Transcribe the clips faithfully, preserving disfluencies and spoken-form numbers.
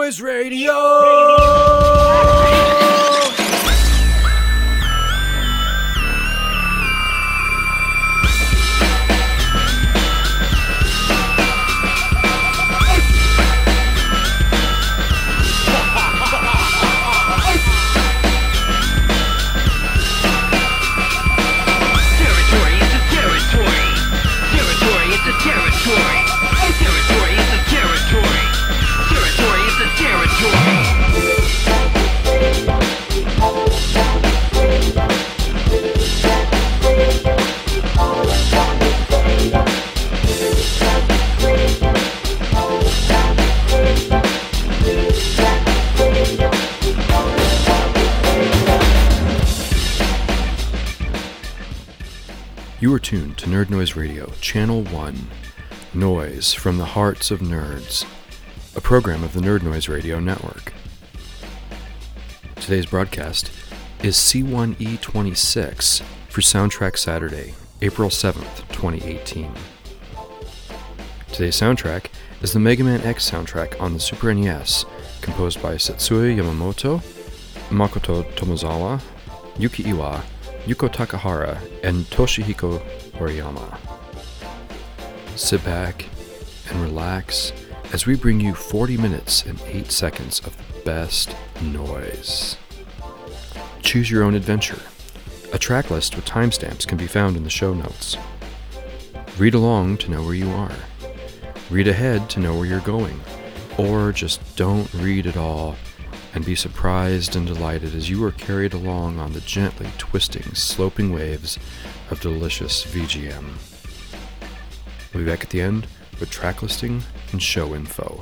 Noise Radio! You are tuned to Nerd Noise Radio, Channel one, Noise from the Hearts of Nerds, a program of the Nerd Noise Radio Network. Today's broadcast is C one E twenty-six for Soundtrack Saturday, April seventh, twenty eighteen. Today's soundtrack is the Mega Man X soundtrack on the Super N E S, composed by Setsuya Yamamoto, Makoto Tomozawa, Yuki Iwa, Yuko Takahara, and Toshihiko Horiyama. Sit back and relax as we bring you forty minutes and eight seconds of the best noise. Choose your own adventure. A track list with timestamps can be found in the show notes. Read along to know where you are. Read ahead to know where you're going. Or just don't read at all and be surprised and delighted as you are carried along on the gently twisting, sloping waves of delicious V G M. We'll be back at the end with track listing and show info.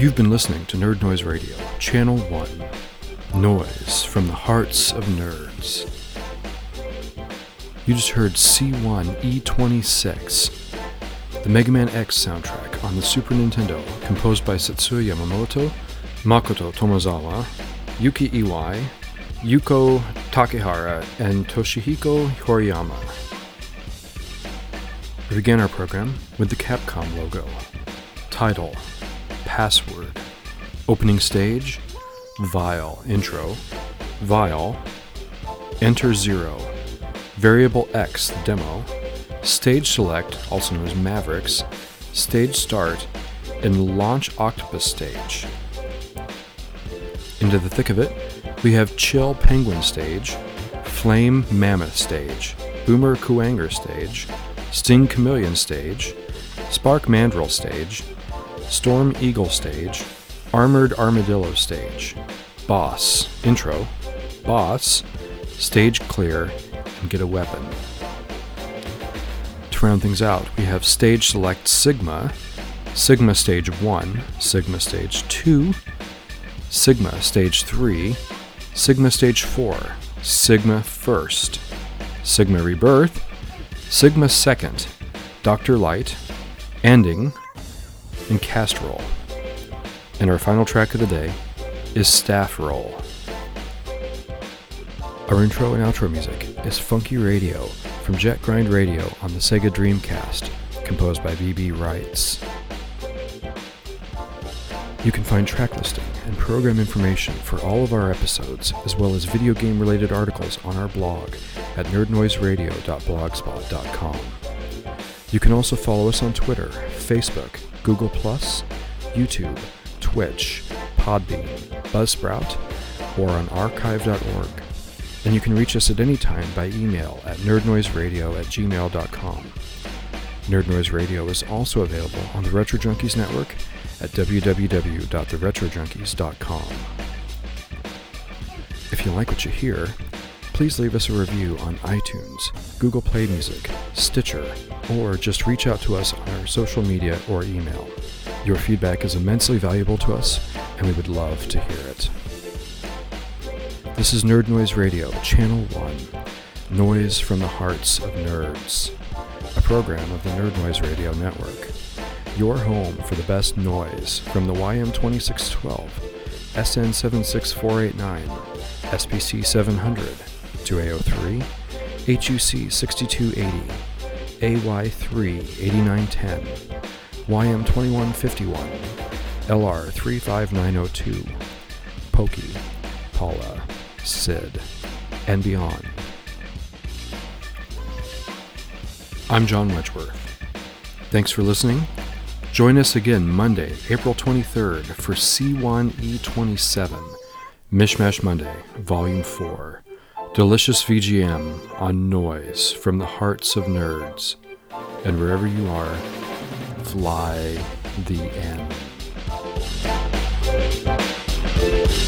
You've been listening to Nerd Noise Radio, Channel one. Noise from the hearts of nerds. You just heard C one E twenty-six, the Mega Man X soundtrack on the Super Nintendo, composed by Setsuya Yamamoto, Makoto Tomozawa, Yuki Iwai, Yuko Takehara, and Toshihiko Horiyama. We began our program with the Capcom logo. Title, Password. Opening stage, Vile. Intro, Vile. Enter Zero. Variable X, the demo. Stage Select, also known as Mavericks. Stage Start, and Launch Octopus Stage. Into the thick of it, we have Chill Penguin Stage, Flame Mammoth Stage, Boomer Kuwanger Stage, Sting Chameleon Stage, Spark Mandrill Stage, Storm Eagle Stage, Armored Armadillo Stage, Boss, Intro, Boss, Stage Clear, and Get a Weapon. To round things out, we have Stage Select Sigma, Sigma Stage one, Sigma Stage two, Sigma Stage three, Sigma Stage four, Sigma First, Sigma Rebirth, Sigma Second, Doctor Light, Ending, and Cast Roll. And our final track of the day is Staff Roll. Our intro and outro music is Funky Radio from Jet Grind Radio on the Sega Dreamcast, composed by B B Wrights. You can find track listing and program information for all of our episodes, as well as video game related articles on our blog at nerd noise radio dot blogspot dot com. You can also follow us on Twitter, Facebook, Google plus, YouTube, Twitch, Podbean, Buzzsprout, or on archive dot org. And you can reach us at any time by email at nerdnoiseradio at gmail dot com. Nerd Noise Radio is also available on the Retro Junkies Network at w w w dot the retro junkies dot com. If you like what you hear, please leave us a review on iTunes, Google Play Music, Stitcher, or just reach out to us on our social media or email. Your feedback is immensely valuable to us, and we would love to hear it. This is Nerd Noise Radio, Channel one, Noise from the Hearts of Nerds, a program of the Nerd Noise Radio Network. Your home for the best noise from the Y M twenty-six twelve, S N seven six four eight nine, S P C seven hundred, two A oh three, H U C sixty-two eighty, A Y three eighty-nine ten, Y M twenty-one fifty-one, L R three five nine oh two, Pokey, Paula, Sid, and beyond. I'm John Wedgeworth. Thanks for listening. Join us again Monday, April twenty-third for C one E twenty-seven, Mishmash Monday, Volume four. Delicious V G M on Noise from the Hearts of Nerds. And wherever you are, fly the end.